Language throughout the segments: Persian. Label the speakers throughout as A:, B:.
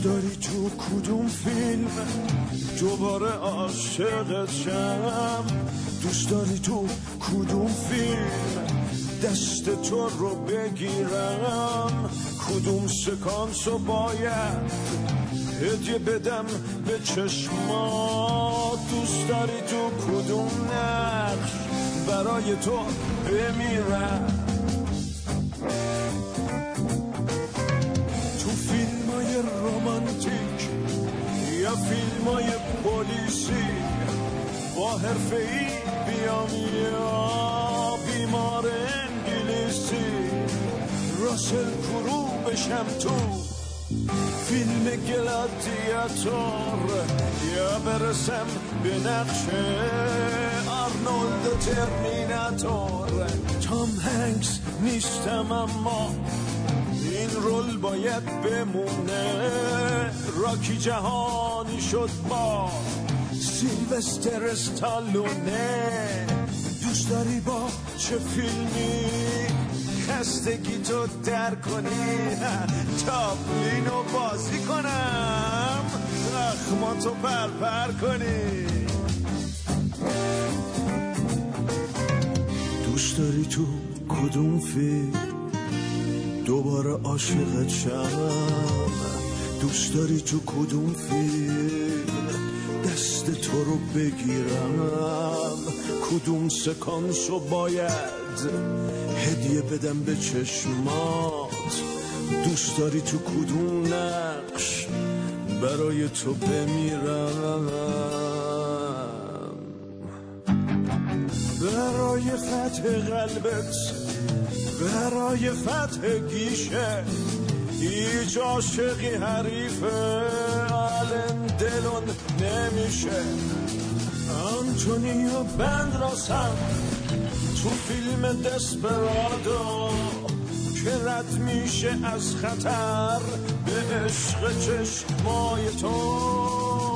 A: داری تو کدوم فیلم دوباره عاشقت شم؟ دوست داری تو کدوم فیلم دست تو رو بگیرم؟ کدوم سکانسو باید هدیه بدم به چشمات؟ دوست داری تو کدوم نقش برای تو بمیرم؟ تو فیلمای رومانتیک یا فیلمای پلیسی با حرفه‌ای بیام یا بیمار انگلیسی راسل کرو بشم تو فیلم گلادیاتور یا برسم به نقش آرنولد ترمیناتور؟ تام هنگس نیستم اما این رول باید بمونه. راکی جهانی شد با سیلوستر استالونه. دوست داری با چه فیلمی خستگی تو در کنی؟ تابلینو بازی کنم زخماتو پرپر کنی؟ دوست داری تو کدوم فیلم دوباره عاشقت شم؟ دوست داری تو کدوم فیلم دست تو رو بگیرم؟ کدوم سکانسو باید هدیه بدم به چشمات؟ دوست داری تو کدوم نقش برای تو بمیرم؟ برای فتح قلبت، برای فتح گیشه، هیچ عاشقی حریف آلن دلون نمیشه. آنتونیو بندراسم تو فیلم دسپرادو که رد میشه از خطر به عشق چشمای تو.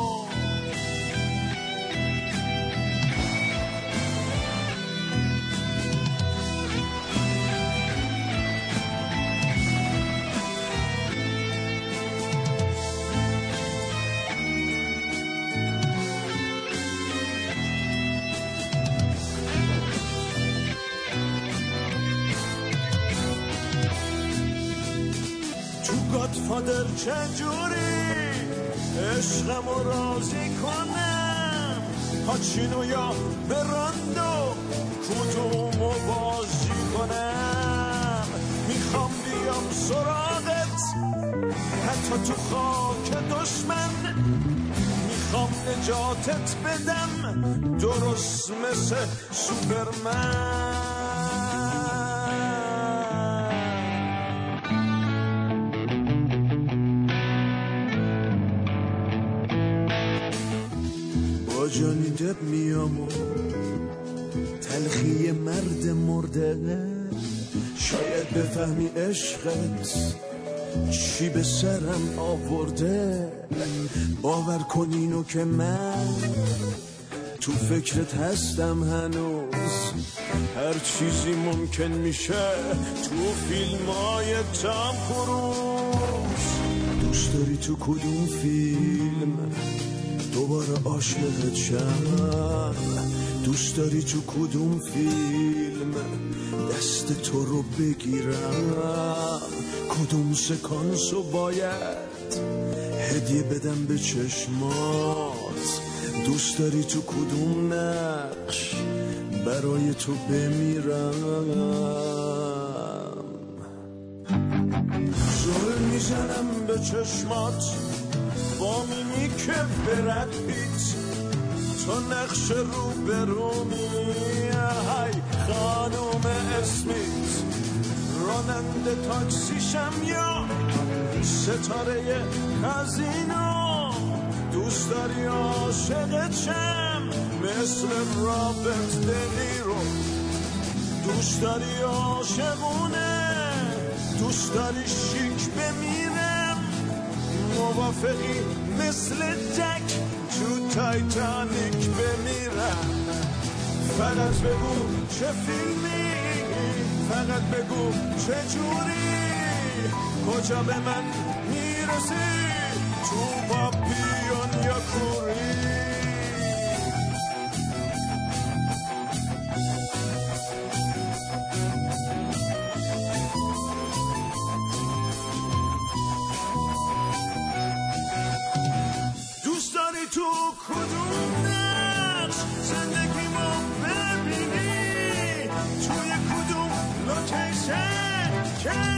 A: گادفادر چجوری عشقم رو راضی کنم؟ پاچینو یا براندو کدومو بازی کنم؟ میخوام بیام سراغت حتی تو خاک دشمن، میخوام نجاتت بدم درست مثل سوپرمن. جانی دب میام و تلخی مرد مرده، شاید بفهمی عشقت چی به سرم آورده. باور کن اینو که من تو فکرت هستم هنوز، هر چیزی ممکن میشه تو فیلمای تام کروز. دوست داری تو کدوم فیلم دوباره عاشقت شم؟ دوست داری تو کدوم فیلم دست تو رو بگیرم؟ کدوم سکانسو باید هدیه بدم به چشمات؟ دوست داری تو کدوم نقش برای تو بمیرم؟ زل میزنم به چشمات با میمیک برد پیت، تو نقش رو برومی های خانوم اسمیت. راننده تاکسیشم یا ستاره کازینو؟ دوست داری عاشقت شم مثل رابرت دنیرو؟ دوست داری عاشقونه؟ دوست داری شیک بمیرم؟ موافقی مثل جک تو تایتانیک بمیرم؟ فقط بگو چه فیلمی، فقط بگو چه جوری، کجا به من میرسی تو پاپیون یا کوری. دوست داری تو کدوم نقش زندگیمو ببینی؟ توی کدوم لوکیشن که